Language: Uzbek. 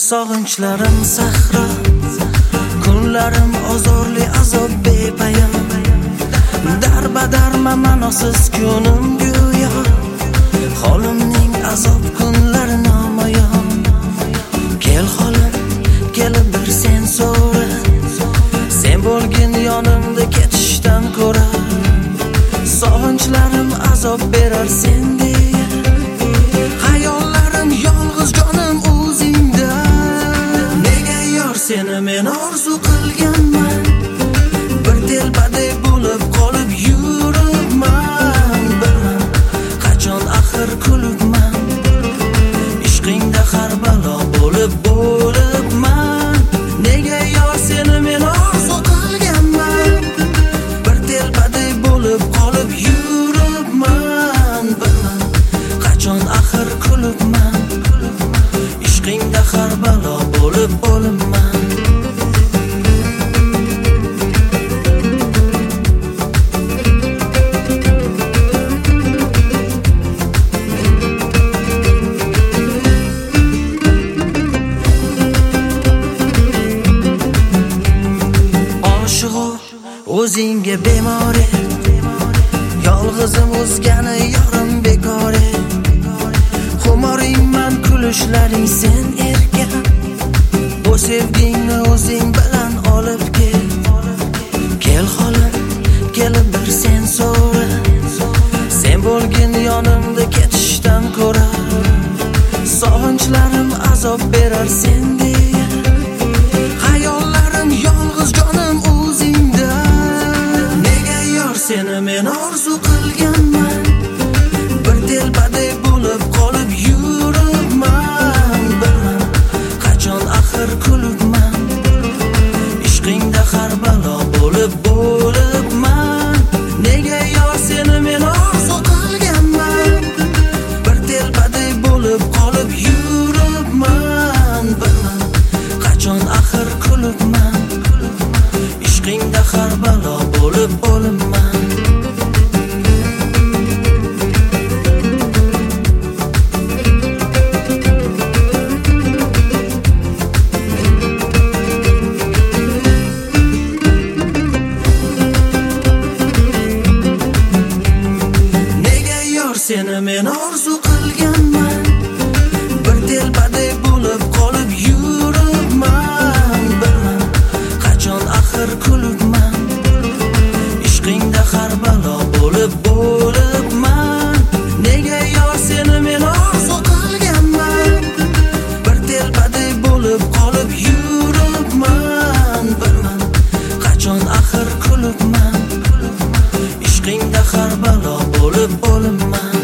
Sog'inchlarim sahro, kunlarim ozorli, azob bepayon. Darbadarma ma'nosiz kunim go'yo, holimning azob kunlari namoyon. Kel holim, kelib bir sen so'ra, sen bo'lgin yonimda ketishdan ko'ra. Sog'inchlarim azob berar sen deya, hayollarim yolg'iz jonim o'zingda. Nega yor seni men orzu qilganman, bir telbaday bo'lib qolib yuribman. Bilmam qachon axir kulibman, ishqingda har balo bo'libman. Nega yor seni men orzu qilganman, bir telbaday bo'lib qolib yuribman. Bilmam qachon axir kulibman, ishqingda har balo bo'libman. O'zingga bemor yolg'izim o'zgani yorim bekor. Xumoringman kulishlaring sen erka, bu sevgingni o'zing bilan olib kel. Kel holim, kelib bir sen so'ra, sen bo'lgin yonimda ketishdan ko'ra. Sog'inchlarim azob berar sen deya, hayollarim yolg'iz jonim o'zingda. Seni men orzu qilganman, bir telbaday bo'lib qolib yuribman. Bilmam qachon axir kulibman, ishqingda har balo bo'libman. Nega yor seni men orzu qilganman, bir telbaday bo'lib qolib yuribman. Bilmam qachon axir kulibman, ishqingda har balo bo'libman. Seni men orzu qilganman, bir telbaday bo'lib qolib yuribman. Bilmam qachon axir kulibman, ishqingda har balo bo'libman. Nega yor seni men orzu qilganman, bir telbaday bo'lib qolib yuribman. Bilmam qachon axir kulibman, ishqingda har balo bo'libman.